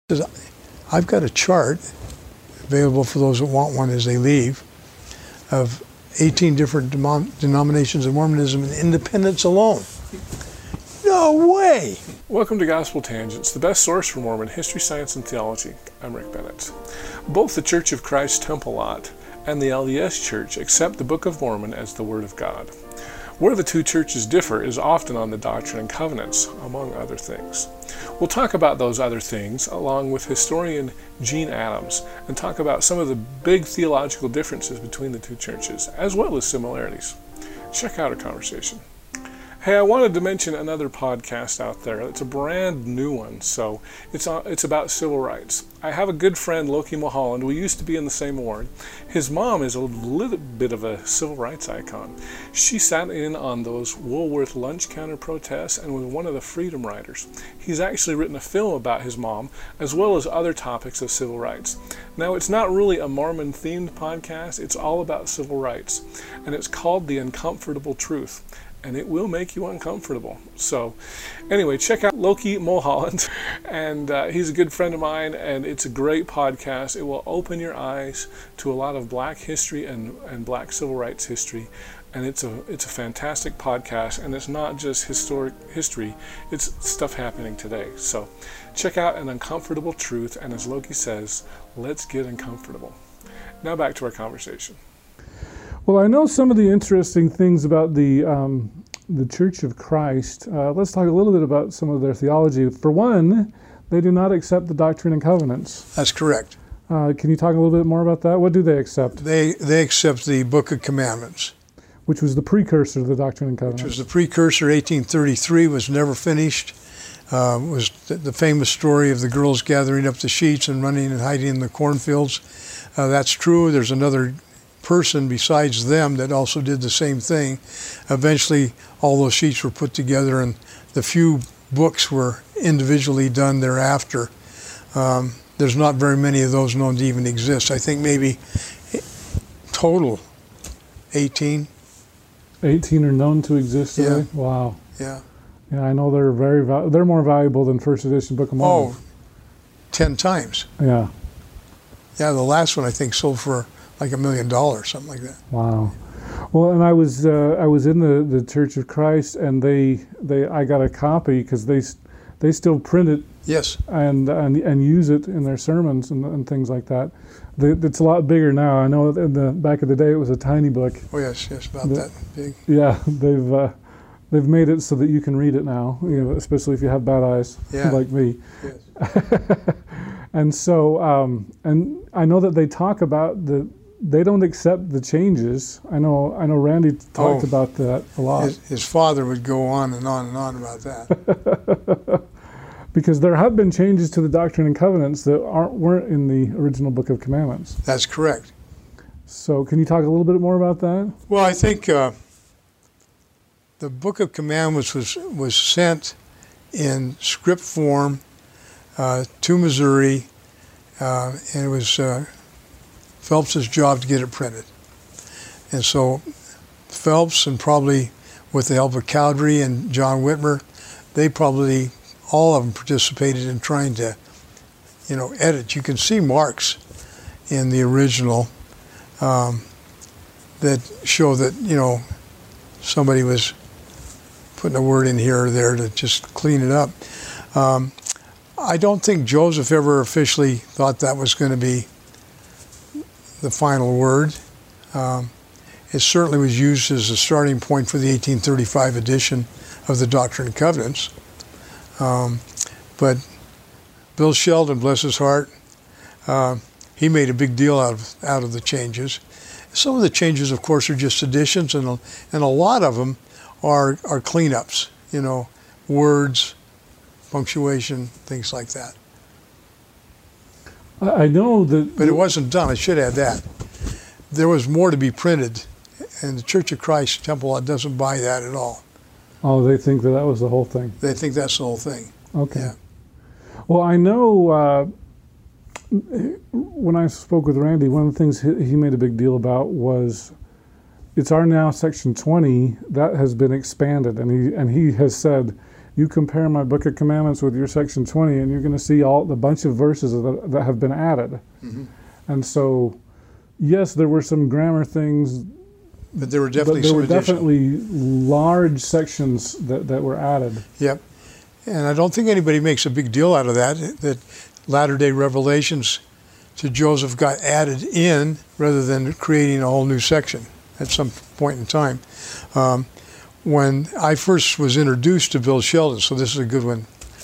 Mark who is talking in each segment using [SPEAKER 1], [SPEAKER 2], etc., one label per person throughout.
[SPEAKER 1] I've got a chart available for those that want one as they leave of 18 different denominations of Mormonism and independence alone. No way!
[SPEAKER 2] Welcome to Gospel Tangents, the best source for Mormon history, science, and theology. I'm Rick Bennett. Both the Church of Christ Temple Lot and the LDS Church accept the Book of Mormon as the Word of God. Where the two churches differ is often on the doctrine and covenants, among other things. We'll talk about those other things along with historian Gene Adams and talk about some of the big theological differences between the two churches, as well as similarities. Check out our conversation. Hey, I wanted to mention another podcast out there. It's a brand new one, so it's about civil rights. I have a good friend, Loki Mulholland. We used to be in the same ward. His mom is a little bit of a civil rights icon. She sat in on those Woolworth lunch counter protests and was one of the freedom riders. He's actually written a film about his mom, as well as other topics of civil rights. Now, it's not really a Mormon-themed podcast. It's all about civil rights, and it's called The Uncomfortable Truth. And it will make you uncomfortable. So anyway, check out Loki Mulholland. And he's a good friend of mine, and it's a great podcast. It will open your eyes to a lot of black history and black civil rights history. And it's a fantastic podcast, and it's not just historic history, it's stuff happening today. So check out An Uncomfortable Truth, and as Loki says, let's get uncomfortable. Now back to our conversation.
[SPEAKER 3] Well, I know some of the interesting things about the Church of Christ. Let's talk a little bit about some of their theology. For one, they do not accept the Doctrine and Covenants.
[SPEAKER 1] That's correct.
[SPEAKER 3] Can you talk a little bit more about that? What do they accept?
[SPEAKER 1] They accept the Book of Commandments.
[SPEAKER 3] Which was the precursor to the Doctrine and Covenants.
[SPEAKER 1] Which was the precursor, 1833, was never finished. Was the famous story of the girls gathering up the sheets and running and hiding in the cornfields. That's true. There's another person besides them that also did the same thing. Eventually, all those sheets were put together, and the few books were individually done thereafter. There's not very many of those known to even exist. I think maybe total 18.
[SPEAKER 3] 18 are known to exist today?
[SPEAKER 1] Yeah.
[SPEAKER 3] Wow.
[SPEAKER 1] Yeah.
[SPEAKER 3] Yeah, I know they're more valuable than First Edition Book of Mormon.
[SPEAKER 1] Oh, 10 times.
[SPEAKER 3] Yeah.
[SPEAKER 1] Yeah, the last one I think sold for like $1 million, something like that.
[SPEAKER 3] Wow. Well, and I was in the Church of Christ, and I got a copy because they still print it.
[SPEAKER 1] Yes.
[SPEAKER 3] And use it in their sermons and things like that. It's a lot bigger now. I know in the back of the day it was a tiny book.
[SPEAKER 1] Oh yes, about that big.
[SPEAKER 3] Yeah, they've made it so that you can read it now. You know, especially if you have bad eyes, like me.
[SPEAKER 1] Yes.
[SPEAKER 3] And so, and I know that they talk about they don't accept the changes. I know Randy talked about that a lot.
[SPEAKER 1] His father would go on and on and on about that.
[SPEAKER 3] Because there have been changes to the Doctrine and Covenants that weren't in the original Book of Commandments.
[SPEAKER 1] That's correct.
[SPEAKER 3] So can you talk a little bit more about that?
[SPEAKER 1] Well, I think the Book of Commandments was sent in script form to Missouri, and it was Phelps's job to get it printed. And so Phelps, and probably with the help of Cowdery and John Whitmer, they probably, all of them participated in trying to, edit. You can see marks in the original that show that, somebody was putting a word in here or there to just clean it up. I don't think Joseph ever officially thought that was going to be the final word. It certainly was used as a starting point for the 1835 edition of the Doctrine and Covenants. But Bill Sheldon, bless his heart, he made a big deal out of the changes. Some of the changes, of course, are just additions, and a lot of them are cleanups. Words, punctuation, things like that.
[SPEAKER 3] I know that...
[SPEAKER 1] But it wasn't done. I should add that. There was more to be printed, and the Church of Christ Temple Lot doesn't buy that at all.
[SPEAKER 3] Oh, they think that was the whole thing?
[SPEAKER 1] They think that's the whole thing.
[SPEAKER 3] Okay.
[SPEAKER 1] Yeah.
[SPEAKER 3] Well, I know when I spoke with Randy, one of the things he made a big deal about was it's our now Section 20 that has been expanded, and he has said you compare my Book of Commandments with your Section 20, and you're going to see the bunch of verses that have been added.
[SPEAKER 1] Mm-hmm.
[SPEAKER 3] And so, yes, there were some grammar things,
[SPEAKER 1] but there were definitely
[SPEAKER 3] large sections that were added.
[SPEAKER 1] Yep. And I don't think anybody makes a big deal out of that latter-day revelations to Joseph got added in rather than creating a whole new section at some point in time. When I first was introduced to Bill Sheldon, so this is a good one,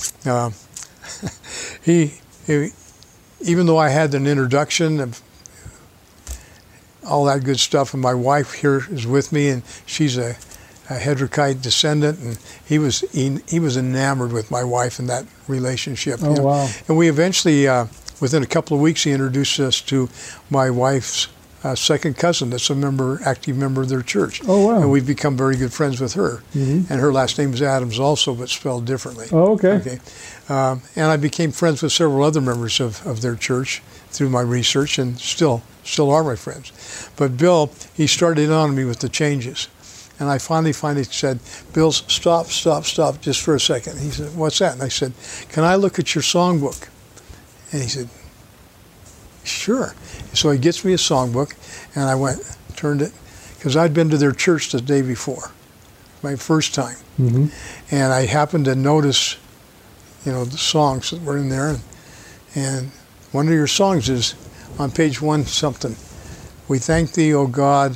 [SPEAKER 1] he even though I had an introduction of all that good stuff, and my wife here is with me, and she's a Hedrickite descendant, and he was enamored with my wife in that relationship.
[SPEAKER 3] Oh, wow.
[SPEAKER 1] And we eventually, within a couple of weeks, he introduced us to my wife's second cousin that's active member of their church.
[SPEAKER 3] Oh, wow.
[SPEAKER 1] And we've become very good friends with her.
[SPEAKER 3] Mm-hmm.
[SPEAKER 1] And her last name is Adams also, but spelled differently.
[SPEAKER 3] Oh, okay.
[SPEAKER 1] And I became friends with several other members of their church through my research, and still are my friends. But Bill, he started on me with the changes. And I finally said, Bill, stop just for a second. He said, what's that? And I said, can I look at your songbook? And he said, sure. So he gets me a songbook, and I turned it, because I'd been to their church the day before, my first time.
[SPEAKER 3] Mm-hmm.
[SPEAKER 1] And I happened to notice, the songs that were in there. And one of your songs is on page 1 something. We thank thee, O God.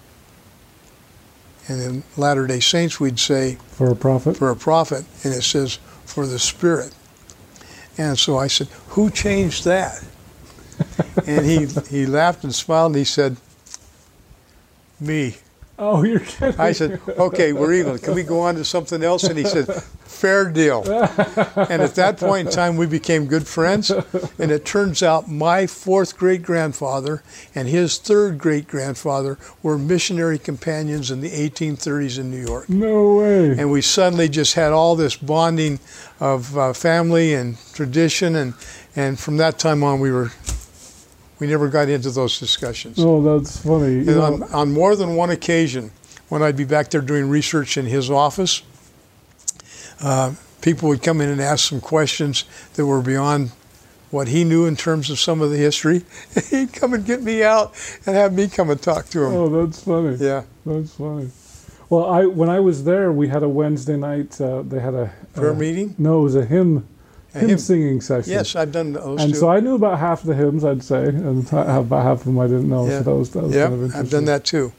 [SPEAKER 1] And in Latter-day Saints, we'd say,
[SPEAKER 3] for a prophet.
[SPEAKER 1] And it says, for the Spirit. And so I said, who changed that? And he laughed and smiled, and he said, me.
[SPEAKER 3] Oh, you're kidding.
[SPEAKER 1] I said, okay, we're even. Can we go on to something else? And he said, fair deal. And at that point in time, we became good friends. And it turns out my 4th great-grandfather and his 3rd great-grandfather were missionary companions in the 1830s in New York.
[SPEAKER 3] No way.
[SPEAKER 1] And we suddenly just had all this bonding of family and tradition. And from that time on, we never got into those discussions.
[SPEAKER 3] Oh, that's funny.
[SPEAKER 1] And on more than one occasion, when I'd be back there doing research in his office, people would come in and ask some questions that were beyond what he knew in terms of some of the history. He'd come and get me out and have me come and talk to him.
[SPEAKER 3] Oh, that's funny.
[SPEAKER 1] Yeah.
[SPEAKER 3] That's funny. Well, when I was there, we had a Wednesday night, they had a...
[SPEAKER 1] prayer meeting?
[SPEAKER 3] No, it was a hymn singing session.
[SPEAKER 1] Yes, I've done those
[SPEAKER 3] and
[SPEAKER 1] too.
[SPEAKER 3] so I knew about half the hymns, I'd say, and about half of them I didn't know.
[SPEAKER 1] Yeah.
[SPEAKER 3] So that was kind of interesting.
[SPEAKER 1] I've done that too.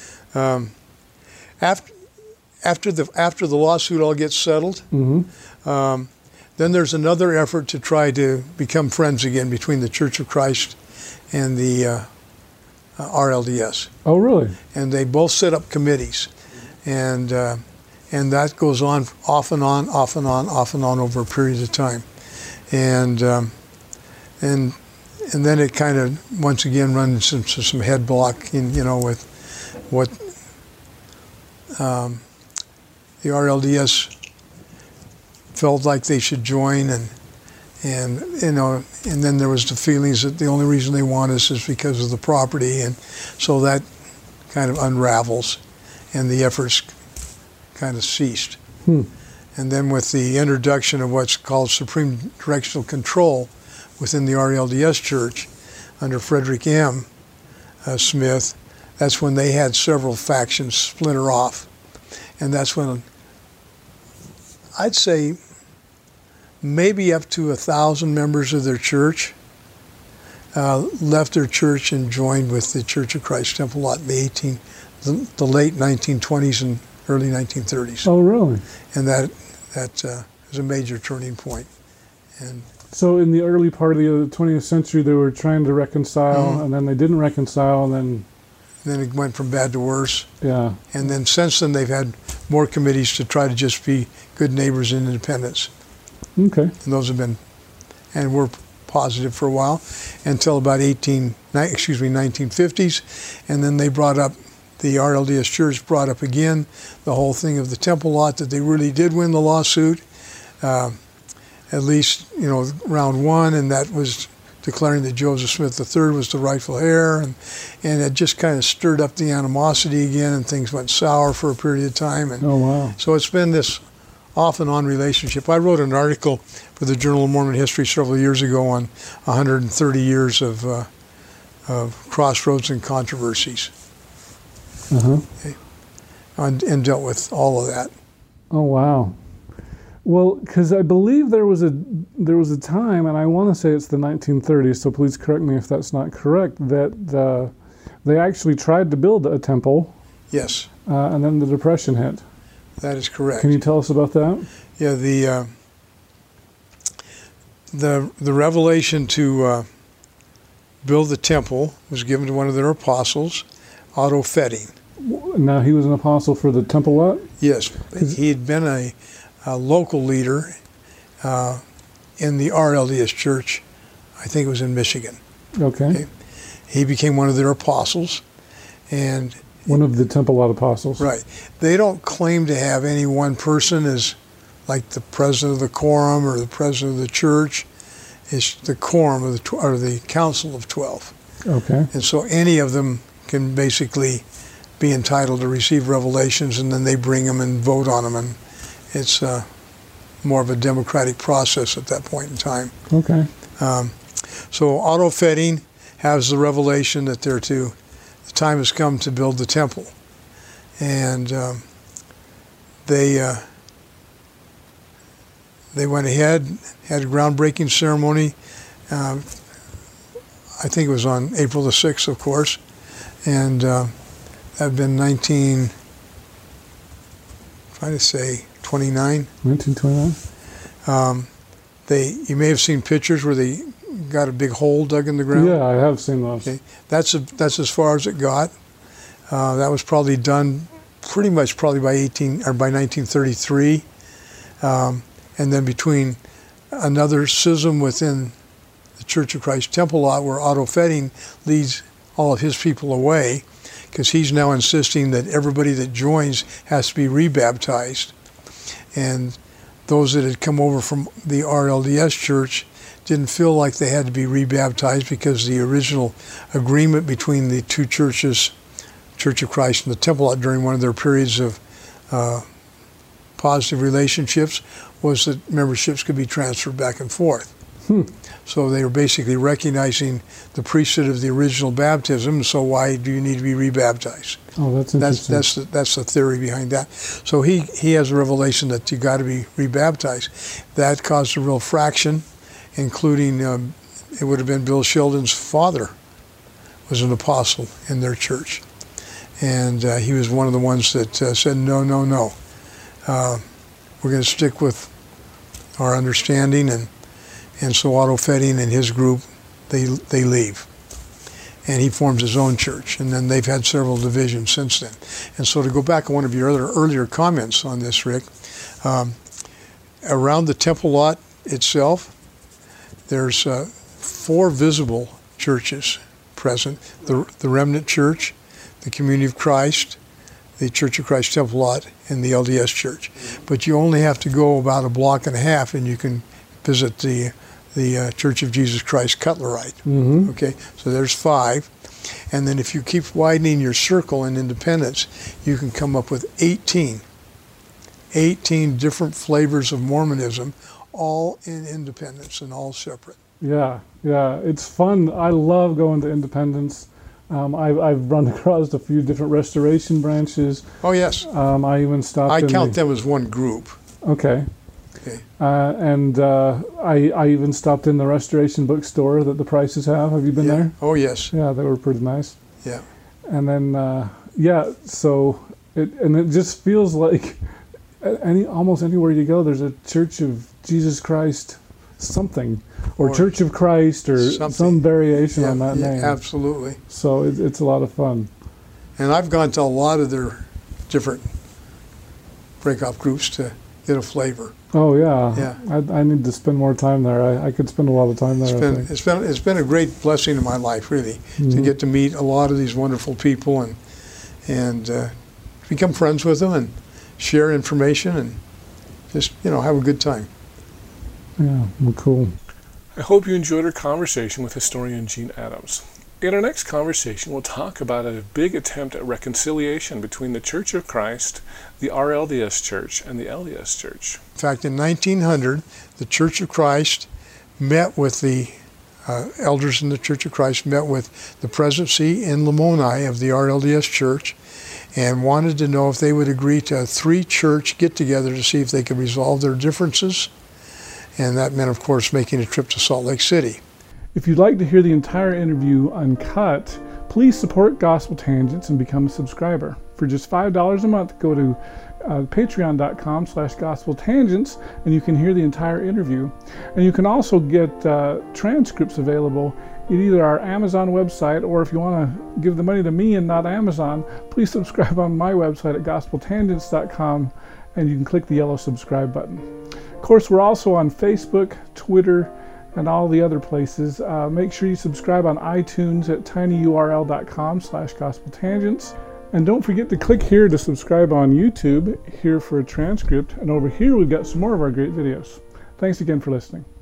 [SPEAKER 1] After the lawsuit all gets settled,
[SPEAKER 3] Mm-hmm.
[SPEAKER 1] then there's another effort to try to become friends again between the Church of Christ and the RLDS.
[SPEAKER 3] Oh, really?
[SPEAKER 1] And they both set up committees, and that goes on off and on over a period of time, and then it kind of once again runs into some head blocking, with what the RLDS felt like they should join, and then there was the feelings that the only reason they want us is because of the property, and so that kind of unravels, and the efforts kind of ceased. And then with the introduction of what's called Supreme Directional Control within the RLDS Church under Frederick M. Smith, that's when they had several factions splinter off. And that's when I'd say maybe up to 1,000 members of their church left their church and joined with the Church of Christ Temple Lot in the late 1920s and early 1930s.
[SPEAKER 3] Oh, really?
[SPEAKER 1] And that is a major turning point. And
[SPEAKER 3] so in the early part of the 20th century, they were trying to reconcile, and then they didn't reconcile, and
[SPEAKER 1] then it went from bad to worse.
[SPEAKER 3] Yeah.
[SPEAKER 1] And then since then, they've had more committees to try to just be good neighbors and independents.
[SPEAKER 3] Okay.
[SPEAKER 1] And those have been, and were positive for a while, until about 1950s. And then they brought up, the RLDS Church brought up again the whole thing of the temple lot, that they really did win the lawsuit, at least, round one, and that was declaring that Joseph Smith III was the rightful heir, and it just kind of stirred up the animosity again, and things went sour for a period of time. And
[SPEAKER 3] oh, wow.
[SPEAKER 1] so it's been this off and on relationship. I wrote an article for the Journal of Mormon History several years ago on 130 years of crossroads and controversies, okay, and dealt with all of that.
[SPEAKER 3] Oh, wow. Well, because I believe there was a time, and I want to say it's the 1930s, so please correct me if that's not correct, that they actually tried to build a temple.
[SPEAKER 1] Yes.
[SPEAKER 3] And then the Depression hit.
[SPEAKER 1] That is correct.
[SPEAKER 3] Can you tell us about that?
[SPEAKER 1] Yeah, the revelation to build the temple was given to one of their apostles, Otto Fetting.
[SPEAKER 3] Now, he was an apostle for the temple lot?
[SPEAKER 1] Yes. He had been a local leader in the RLDS church. I think it was in Michigan.
[SPEAKER 3] Okay.
[SPEAKER 1] He became one of their apostles. And
[SPEAKER 3] one of the temple lot apostles.
[SPEAKER 1] Right. They don't claim to have any one person as like the president of the quorum or the president of the church. It's the quorum of the council of 12.
[SPEAKER 3] Okay.
[SPEAKER 1] And so any of them can basically be entitled to receive revelations, and then they bring them and vote on them, and it's more of a democratic process at that point in time.
[SPEAKER 3] Okay.
[SPEAKER 1] So Otto Fetting has the revelation that the time has come to build the temple, and they went ahead, had a groundbreaking ceremony. I think it was on April the 6th, of course, and that had been 1929.
[SPEAKER 3] 1929.
[SPEAKER 1] You may have seen pictures where they got a big hole dug in the ground.
[SPEAKER 3] Yeah, I have seen those.
[SPEAKER 1] Okay. That's as far as it got. That was probably done pretty much by 1933, and then between another schism within the Church of Christ Temple lot, where Otto Fetting leads all of his people away, because he's now insisting that everybody that joins has to be rebaptized, and those that had come over from the RLDS church didn't feel like they had to be rebaptized, because the original agreement between the two churches, Church of Christ and the Temple lot, during one of their periods of positive relationships, was that memberships could be transferred back and forth. So they were basically recognizing the priesthood of the original baptism, so why do you need to be rebaptized?
[SPEAKER 3] Oh, that's interesting.
[SPEAKER 1] That's the theory behind that. So he has a revelation that you got to be rebaptized. That caused a real fraction, including it would have been Bill Sheldon's father was an apostle in their church, and he was one of the ones that said no, we're going to stick with our understanding, and so Otto Fetting and his group, they leave, and he forms his own church, and then they've had several divisions since then. And so to go back on one of your earlier comments on this, Rick, around the temple lot itself, there's 4 visible churches present: the Remnant Church, the Community of Christ, the Church of Christ Temple lot, and the LDS Church. But you only have to go about a block and a half, and you can visit the Church of Jesus Christ Cutlerite.
[SPEAKER 3] Mm-hmm.
[SPEAKER 1] Okay, so there's 5. And then if you keep widening your circle in Independence, you can come up with 18 different flavors of Mormonism, all in Independence and all separate.
[SPEAKER 3] Yeah, it's fun. I love going to Independence. I've run across a few different restoration branches.
[SPEAKER 1] Oh, yes.
[SPEAKER 3] I even stopped
[SPEAKER 1] I count them as one group.
[SPEAKER 3] Okay. And I even stopped in the restoration bookstore that the Prices have. Have you been there?
[SPEAKER 1] Oh, yes.
[SPEAKER 3] Yeah, they were pretty nice.
[SPEAKER 1] Yeah.
[SPEAKER 3] And then, so it just feels like almost anywhere you go, there's a Church of Jesus Christ something, or Church of Christ, or some variation on that name.
[SPEAKER 1] Absolutely.
[SPEAKER 3] So it's a lot of fun.
[SPEAKER 1] And I've gone to a lot of their different breakoff groups to get a flavor.
[SPEAKER 3] Oh yeah.
[SPEAKER 1] Yeah.
[SPEAKER 3] I need to spend more time there. I could spend a lot of time there.
[SPEAKER 1] It's been a great blessing in my life, really, to get to meet a lot of these wonderful people and become friends with them and share information and just have a good time.
[SPEAKER 3] Yeah, well, cool.
[SPEAKER 2] I hope you enjoyed our conversation with historian Gene Adams. In our next conversation, we'll talk about a big attempt at reconciliation between the Church of Christ, the RLDS Church, and the LDS Church.
[SPEAKER 1] In fact, in 1900, the Church of Christ met with the elders in the Church of Christ, met with the presidency in Lamoni of the RLDS Church, and wanted to know if they would agree to a 3-church get-together to see if they could resolve their differences. And that meant, of course, making a trip to Salt Lake City.
[SPEAKER 3] If you'd like to hear the entire interview uncut, please support Gospel Tangents and become a subscriber. For just $5 a month, go to patreon.com/gospeltangents and you can hear the entire interview. And you can also get transcripts available at either our Amazon website, or if you want to give the money to me and not Amazon, please subscribe on my website at gospeltangents.com and you can click the yellow subscribe button. Of course, we're also on Facebook, Twitter, and all the other places. Make sure you subscribe on iTunes at tinyurl.com/gospeltangents. And don't forget to click here to subscribe on YouTube, here for a transcript, and over here we've got some more of our great videos. Thanks again for listening.